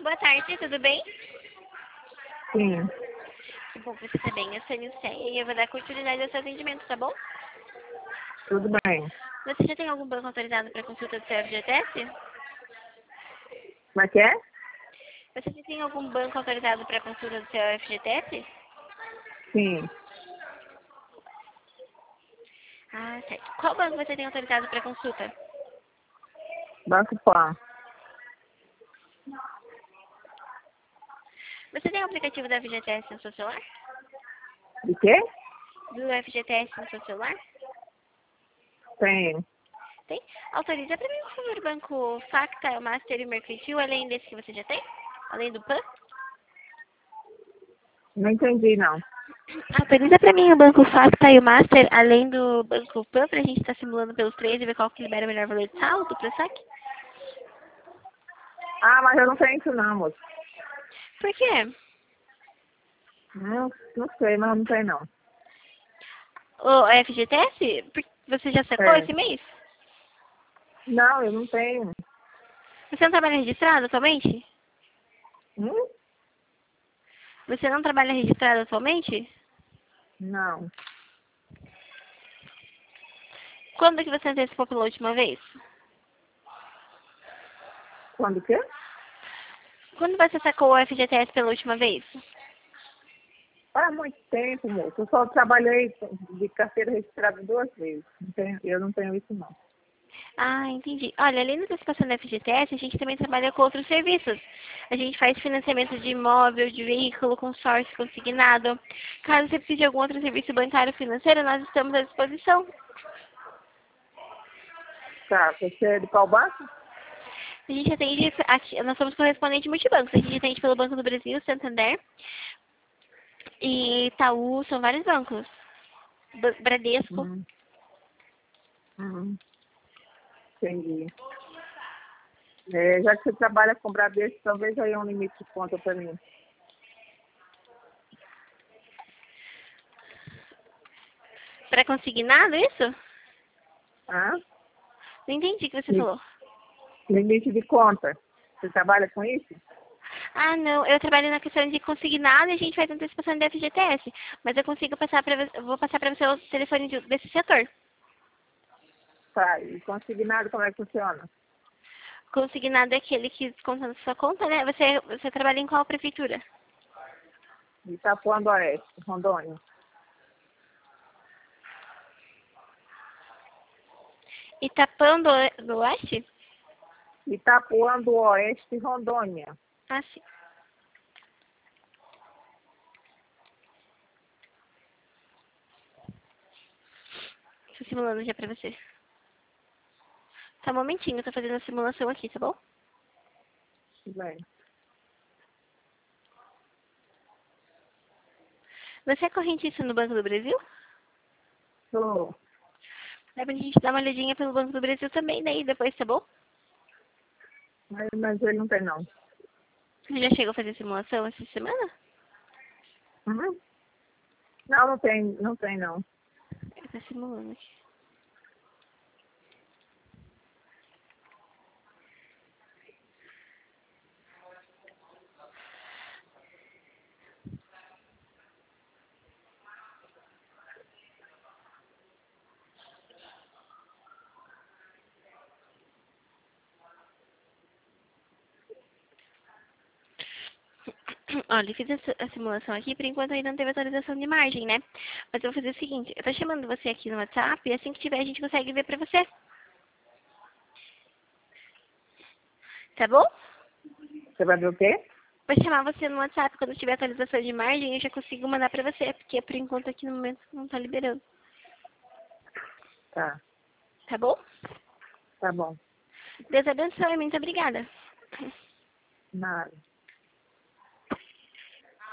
boa tarde, tudo bem? Sim, Que bom que você está bem. Eu sou a Nilceia e eu vou dar continuidade ao seu atendimento, tá bom? tudo bem. Você já tem algum banco autorizado para consulta do seu FGTS? Como é que é? Você já tem algum banco autorizado para consulta do seu FGTS? Sim, Ah, certo. Qual banco você tem autorizado para consulta? Banco Pan. Você tem o aplicativo do FGTS no seu celular? De quê? Do FGTS no seu celular? Tem. Tem? Autoriza para mim, por favor, o banco Facta, Master e Mercantil, além desse que você já tem? Além do PAN? Não entendi, não. Autoriza para mim o banco Facta e o Master, além do banco PAN, pra gente estar simulando pelos três e ver qual que libera o melhor valor de saldo pro saque? Ah, mas eu não tenho isso não, moço. Por quê? Não sei, mas não tem não. O FGTS? Você já sacou É. esse mês? Não, eu não tenho. Você não trabalha registrado atualmente? Hum? Você não trabalha registrado atualmente? Não. Quando que você antecipou pela última vez? Quando que? Quando você sacou o FGTS pela última vez? Faz muito tempo, moço. Eu só trabalhei de carteira registrada 2 vezes. Eu não tenho isso não. Ah, entendi. Olha, além da antecipação do FGTS, a gente também trabalha com outros serviços. A gente faz financiamento de imóvel, de veículo, consórcio consignado. Caso você precise de algum outro serviço bancário financeiro, nós estamos à disposição. Tá, você é de qual banco? A gente atende, aqui, nós somos correspondente multibancos. A gente atende pelo Banco do Brasil, Santander e Itaú, são vários bancos. Bradesco. Hum, hum, entendi. É, já que você trabalha com Bradesco, talvez aí é um limite de conta para mim. Para consignado, isso? Ah? Não entendi o que você falou. Limite de conta. Você trabalha com isso? Ah, não, eu trabalho na questão de consignado e a gente faz antecipação de FGTS. Mas eu consigo passar para você, vou passar para você o telefone desse setor. Tá, e consignado como é que funciona? Consignado é aquele que desconta na sua conta, né? Você trabalha em qual prefeitura? Itapuã do Oeste, Rondônia. Itapã do Oeste? Itapuã do Oeste, Rondônia. Ah, sim. Estou simulando já para você. Só um momentinho, eu tô fazendo a simulação aqui, tá bom? Bem, Você é correntista no Banco do Brasil? sou. Dá pra gente dar uma olhadinha pelo Banco do Brasil também, daí depois, tá bom? Mas ele não tem não. Você já chegou a fazer simulação essa semana? Uhum. Não, não tem não. Eu tô simulando aqui. Olha, eu fiz a simulação aqui, por enquanto ainda não teve atualização de margem, né? Mas eu vou fazer o seguinte, eu tô chamando você aqui no WhatsApp e assim que tiver a gente consegue ver pra você. Tá bom? Você vai ver o quê? Vou chamar você no WhatsApp quando tiver atualização de margem, eu já consigo mandar pra você, porque por enquanto aqui no momento não tá liberando. Tá, Tá bom? tá bom. Deus abençoe, muito obrigada. Nada.